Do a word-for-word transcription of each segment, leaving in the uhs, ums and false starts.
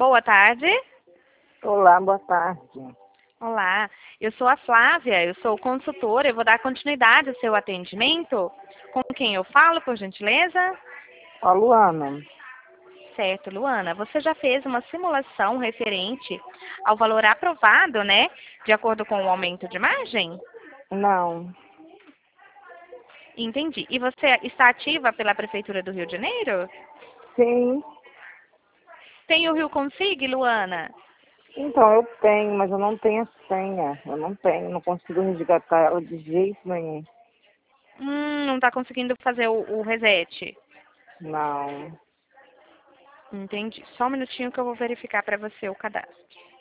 Boa tarde. Olá, boa tarde. Olá, eu sou a Flávia, eu sou consultora, eu vou dar continuidade ao seu atendimento. Com quem eu falo, por gentileza? Ó, Luana. Certo, Luana, você já fez uma simulação referente ao valor aprovado, né? De acordo com o aumento de margem? Não. Entendi. E você está ativa pela Prefeitura do Rio de Janeiro? Sim. Tem o Rio Consig, Luana? Então, eu tenho, mas eu não tenho a senha. Eu não tenho, não consigo resgatar ela de jeito nenhum. Hum, não está conseguindo fazer o, o reset. Não. Entendi. Só um minutinho que eu vou verificar para você o cadastro.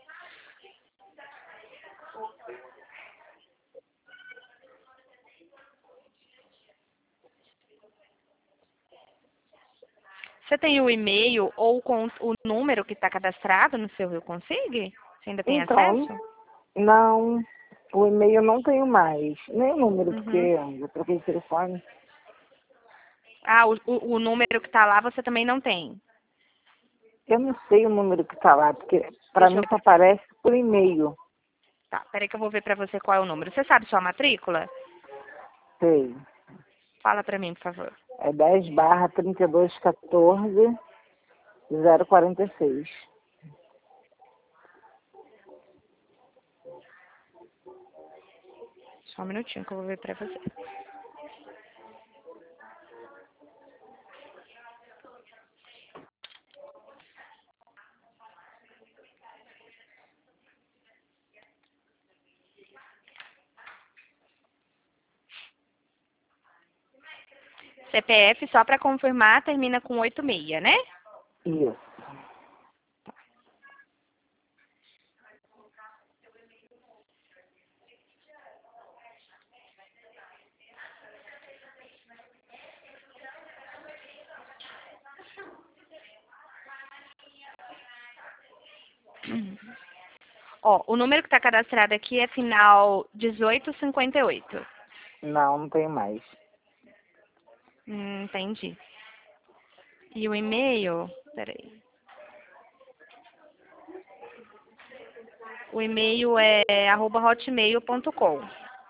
Você tem o e-mail ou com o número que está cadastrado no seu Rio Consig? Você ainda tem Então, acesso? não. O e-mail eu não tenho mais. Nem o número, porque Uhum. eu troquei de telefone. Ah, o, o, o número que está lá você também não tem? Eu não sei o número que está lá, porque para Deixa mim eu só ver. aparece por e-mail. Tá, peraí que eu vou ver para você qual é o número. Você sabe sua matrícula? Sei. Fala para mim, por favor. É dez barra trinta e dois quatorze zero quarenta e seis. Só um minutinho que eu vou ver para você. C P F, só para confirmar, termina com oitenta e seis, né? Isso. Ó, o número que está cadastrado aqui é final dezoito cinquenta e oito. Não, não tenho mais. Hum, entendi. E o e-mail? Peraí. O e-mail é arroba hotmail ponto com.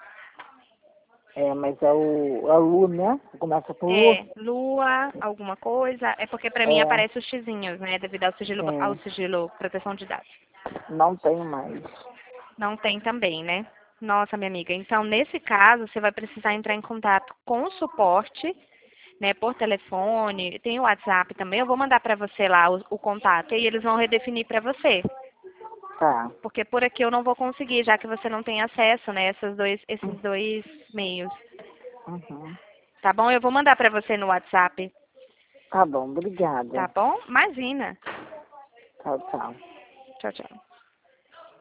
É, mas é o, é o Lu, né? Começa por Lu? É, lua, alguma coisa. É porque pra mim É, aparece os xizinhos, né? Devido ao sigilo, ao sim. sigilo proteção de dados. Não tenho mais. Não tem também, né? Nossa, minha amiga. Então, nesse caso, você vai precisar entrar em contato com o suporte, né? Por telefone. Tem o WhatsApp também. Eu vou mandar pra você lá o, o contato e eles vão redefinir pra você. Tá. Porque por aqui eu não vou conseguir, já que você não tem acesso, né? Esses dois, esses dois meios. Uhum. Tá bom? Eu vou mandar pra você no WhatsApp. Tá bom, Tá obrigada. bom? Imagina. Tchau, tchau. Tchau, tchau.